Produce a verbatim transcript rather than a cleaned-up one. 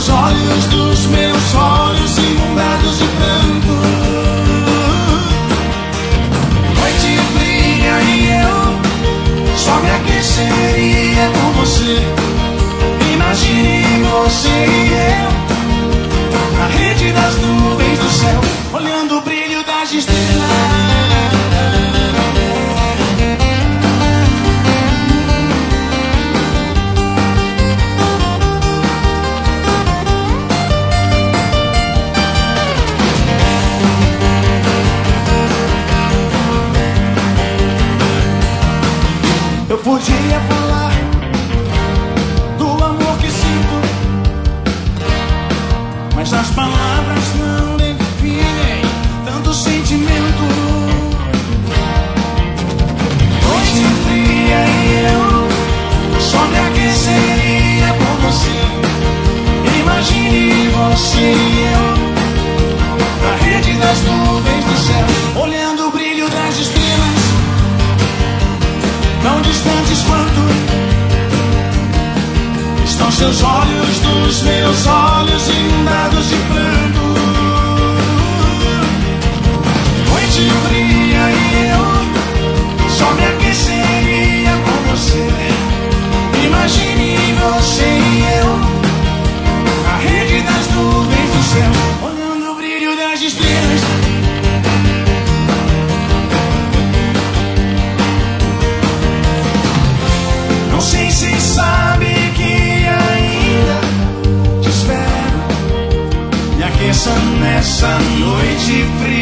seus olhos dos meus olhos inundados de pranto. Noite fria e eu só me aqueceria com você. Imagine você e eu na rede das nuvens do céu, olhando o brilho das estrelas. Eu podia falar do amor que sinto, mas as palavras não definem tanto sentimento. Noite fria e eu só me aqueceria por você. Imagine você e eu na rede das nuvens do céu, olhando o brilho das estrelas, tão distantes quanto estão seus olhos dos meus olhos inundados de pranto. Noite fria e eu só me aqueceria com você. Imagine você e eu na rede das nuvens do céu, olhando o brilho das estrelas. Não sei se sabe que ainda te espero. Me aqueça nessa noite fria.